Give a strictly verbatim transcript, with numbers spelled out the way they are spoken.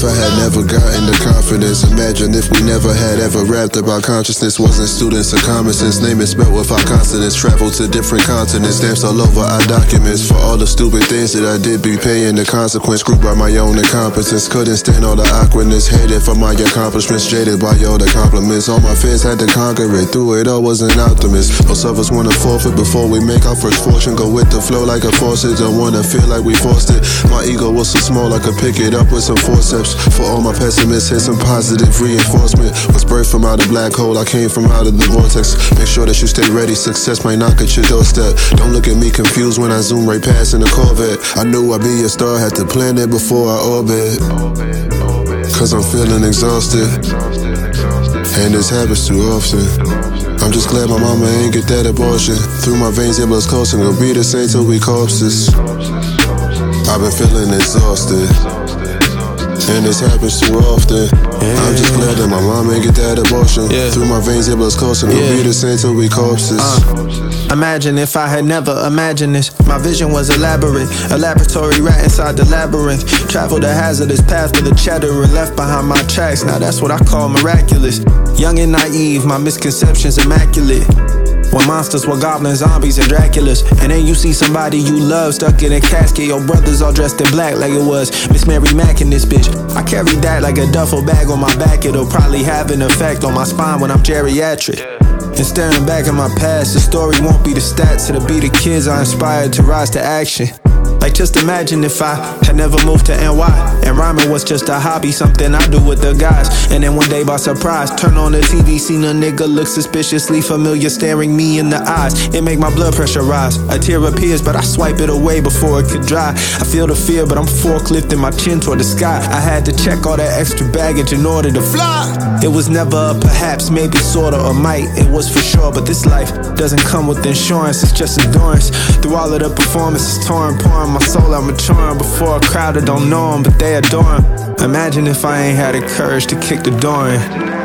if I had never gotten the confidence. Imagine if we never had ever rapped about consciousness. Wasn't students of common sense. Name it spelled without consonants. Traveled to different continents. Stamps all over our documents. For all the stupid things that I did be paying the consequence. Screwed by my own incompetence. Couldn't stand all the awkwardness. Hated for my accomplishments. Jaded by all the compliments. All my fears had to conquer it. Through it all was an optimist. Most of us wanna forfeit before we make our first fortune. Go with the flow like a faucet. Don't wanna feel like we forced it. My ego was so small I could pick it up with some forceps. For all my pessimists, here's some positive reinforcement. Was birthed from out of black hole, I came from out of the vortex. Make sure that you stay ready, success might knock at your doorstep. Don't look at me confused when I zoom right past in the Corvette. I knew I'd be a star, had to plan it before I orbit. Cause I'm feeling exhausted, and this happens too often. I'm just glad my mama ain't get that abortion. Through my veins, it was coursing, gonna be the same till we corpses. I've been feeling exhausted, and this happens too often. Yeah. I'm just glad that my mom ain't get that abortion. Yeah. Through my veins it was coursing, yeah. We'll be the same till we corpses. uh, Imagine if I had never imagined this. My vision was elaborate, a laboratory rat inside the labyrinth. Traveled a hazardous path with a cheddar and left behind my tracks. Now that's what I call miraculous. Young and naive, my misconceptions immaculate. When monsters were goblins, zombies, and Draculas. And then you see somebody you love stuck in a casket. Your brothers all dressed in black like it was Miss Mary Mack in this bitch. I carry that like a duffel bag on my back. It'll probably have an effect on my spine when I'm geriatric. And staring back at my past, the story won't be the stats. It'll be the kids I inspired to rise to action. Like just imagine if I had never moved to N Y and rhyming was just a hobby, something I do with the guys. And then one day by surprise, turn on the T V, seen a nigga look suspiciously familiar staring me in the eyes. It make my blood pressure rise. A tear appears but I swipe it away before it could dry. I feel the fear but I'm forklifting my chin toward the sky. I had to check all that extra baggage in order to fly. It was never a perhaps, maybe sorta or might. It was for sure, but this life doesn't come with insurance. It's just endurance. Through all of the performances, torn, pouring my soul out, maturing before a crowd that don't know him, but they adore him. Imagine if I ain't had the courage to kick the door in.